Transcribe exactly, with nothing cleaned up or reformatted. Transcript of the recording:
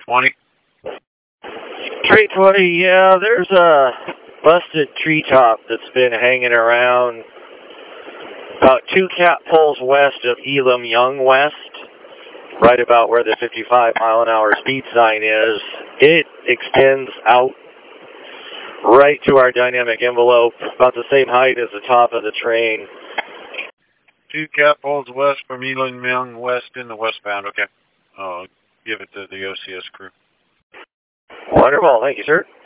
twenty. three twenty, yeah, there's a busted treetop that's been hanging around about two cat poles west of Elam Young West, right about where the fifty-five mile an hour speed sign is. It extends out right to our dynamic envelope, about the same height as the top of the train. Two cat poles west from Elam Young West in the westbound. Okay. I'll give it to the O C S crew. Wonderful. Thank you, sir.